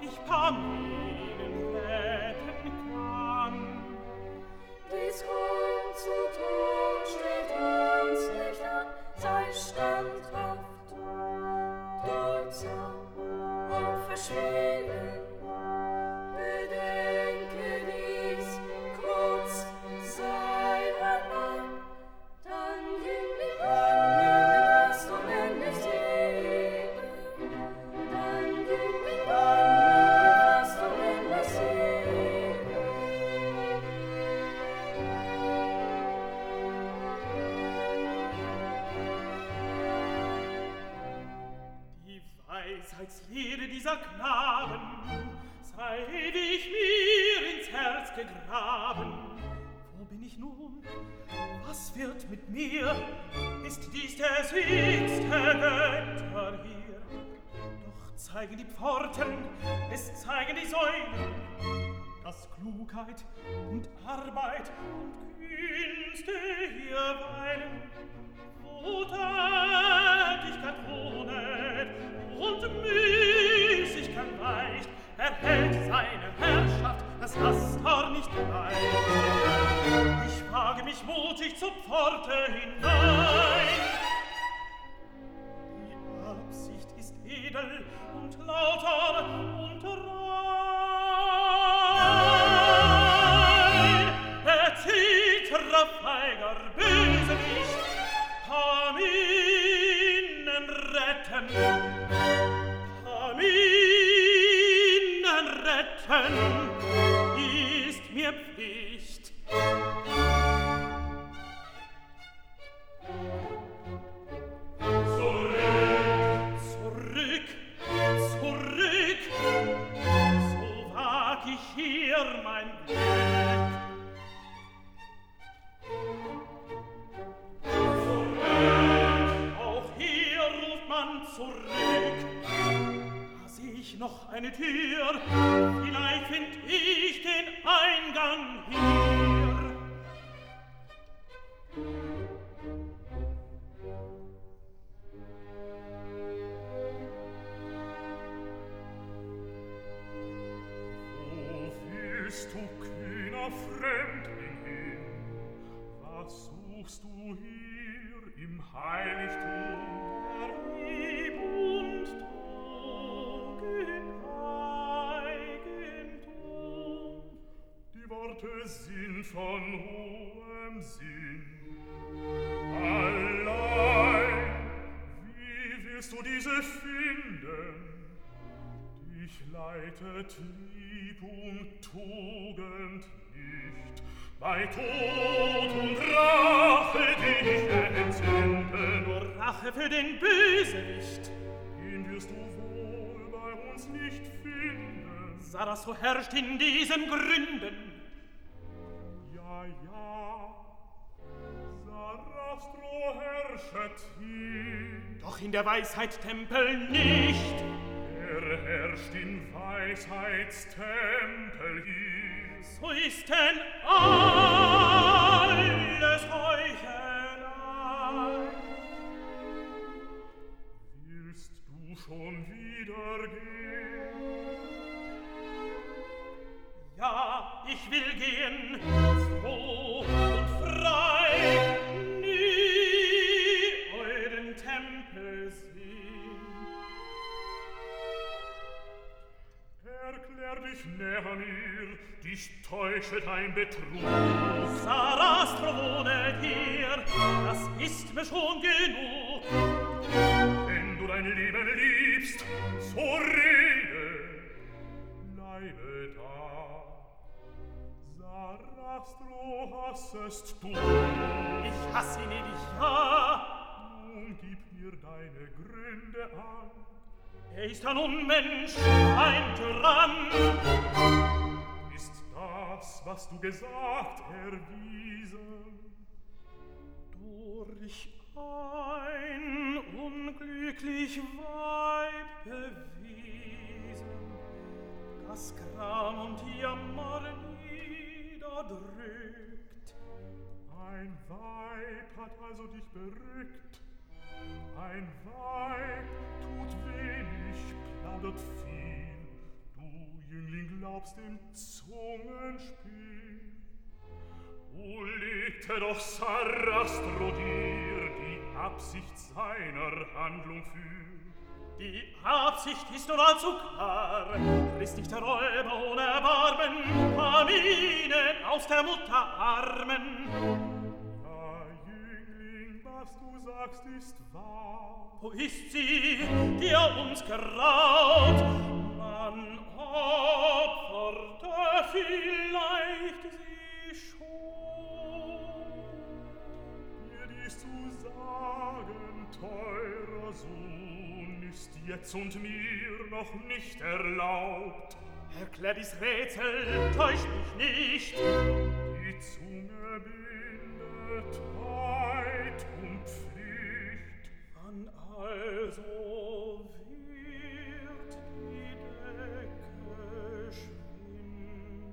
ich Pamelen retten kann. Dies Grund zu tun steht uns nicht an, sei standhaft, duldsam und verschwiegen. Bedenke dies, kurz sei ein Mann, dann gib mir Bangen, wirst du endlich sehen. Dann gib mir Bangen, wirst du endlich sehen. Die Weisheitslehre dieser Knaben sei, wie ich mir ins Herz gegraben. Wo bin ich nun? Was wird mit mir? Ist dies der siegste Götter hier? Doch zeigen die Pforten, es zeigen die Säulen, dass Klugheit und Arbeit und Künste hier weilen, wo Tätigkeit wohnet und Müßigkeit weicht, erhält seine Herrschaft das Laster nicht leicht. Ich wage mich mutig zur Pforte hinein. Die Absicht ist edel und lauter und rein. Der Zitterer feiger Bösewicht, Paminen retten, Paminen retten, ist mir Pflicht. Zurück, zurück, so wag ich hier mein Glück. Auch hier ruft man zurück. Da seh ich noch eine Tür, vielleicht find ich den Eingang hier. Wo willst du, kühner Fremdling, hin? Was suchst du hier im Heiligtum? Lieb und Tugend, Eigentum. Die Worte sind von hohem Sinn. Allein, wie willst du diese finden? Dich leitet Lieb und Tugend nicht. Bei Tod und Rache dich entzünden. Nur Rache für den Bösewicht. Den wirst du wohl bei uns nicht finden. Sarastro herrscht in diesen Gründen. Ja, ja, Sarastro herrschet hier. Doch in der Weisheit Tempel nicht. Er herrscht in Weisheitstempel hier. So ist denn alles Heuchelei. Willst du schon wieder gehen? Ja, ich will gehen, froh und frei, nie euren Tempel sehen. Erklär dich näher mir, dich täuschet ein Betrug. Sarastro wohnet hier, das ist mir schon genug. Wenn du dein Leben liebst, so rede, bleibe da. Sarastro hassest du. Ich hasse ihn nicht, ja. Nun gib mir deine Gründe an. Er ist ein Unmensch, ein Tyrann. Ist das, was du gesagt, erwiesen? Durch ein unglücklich Weib bewiesen, das Gram und Jammer niederdrückt. Ein Weib hat also dich berückt. Ein Weib tut wenig, plaudert viel. Du glaubst dem Zungenspiel. Wo legte doch Sarastro dir die Absicht seiner Handlung für? Die Absicht ist nun allzu klar, riss dich der Räuber ohne Erbarmen, Pamine aus der Mutter Armen. Ja, Jüngling, was du sagst, ist wahr. Wo ist sie, die uns geraut? Man opferte vielleicht sie schon. Mir dies zu sagen, teurer Sohn, ist jetzt und mir noch nicht erlaubt. Erklär dies Rätsel, täusch mich nicht. Die Zunge bindet Eid und Pflicht. Wann also wird die Decke schwinden?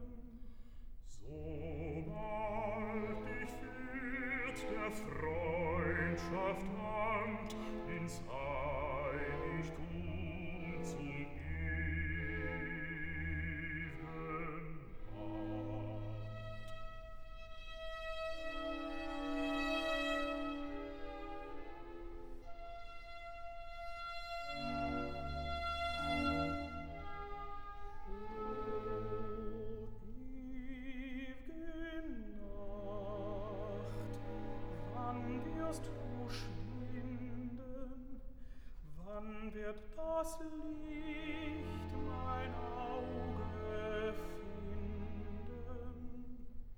Sobald dich führt der Freundschaft Hand ins Heiligtum zum ewigen Bad. Wann wird das Licht mein Auge finden?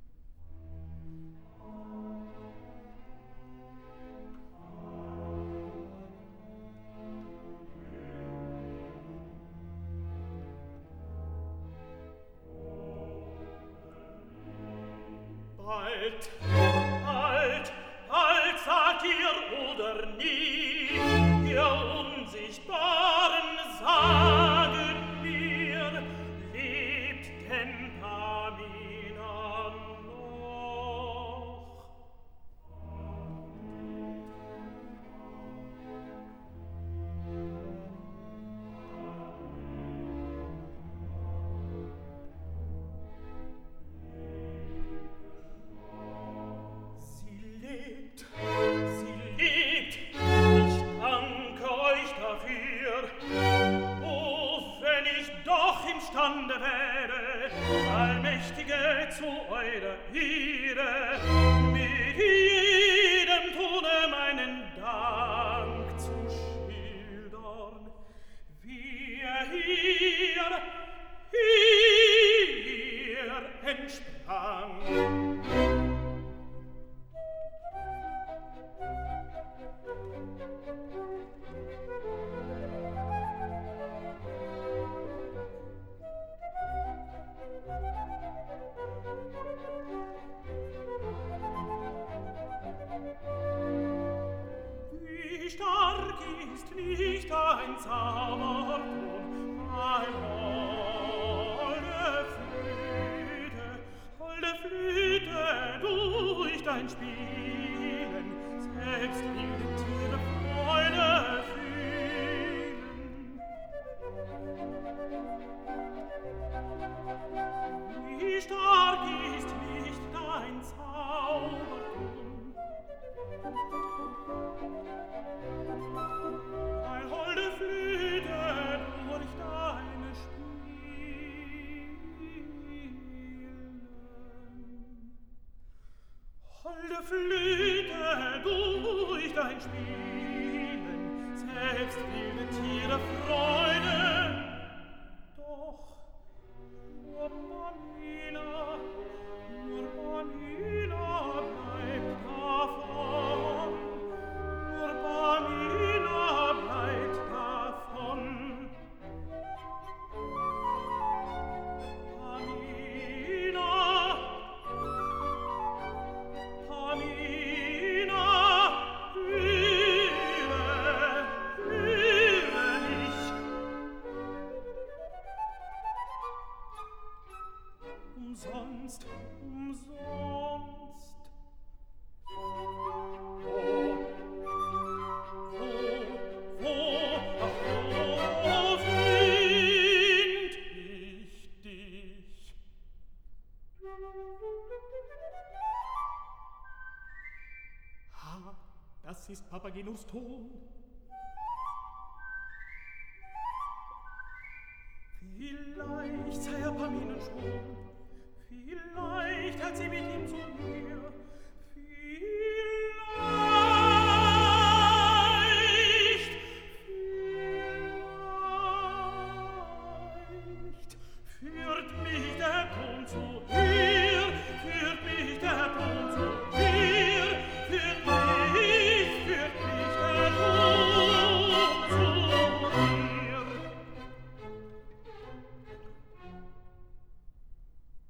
Bald, sagt ihr oder nie, ihr Unsichtbaren sagen mir, lebt denn Pamina noch? Sie lebt, ich danke euch dafür. Oh, wenn ich doch imstande wäre, Allmächtige zu eurer Ehre, mit jedem Tone meinen Dank zu schildern, wie er hier entsprang. Wie stark ist nicht ein Zauberton, mein holde Flöte, durch dein Spielen, selbst wilde Tiere Freude fühlen. Wie stark ist nicht dein Zauberton, ein holde Flöte durch deine Spielen. Holde Flöte durch dein Spielen, selbst wilde Tiere Freude. Doch, nur Pamina bleibt davon, nur Pamina bleibt davon. Pamina, höre ich. Umsonst. Wo find ich ist Papagenos Ton. Vielleicht sei Paminen schon, vielleicht hat sie mit ihm zu mir, vielleicht führt mich der Grund zu ihr.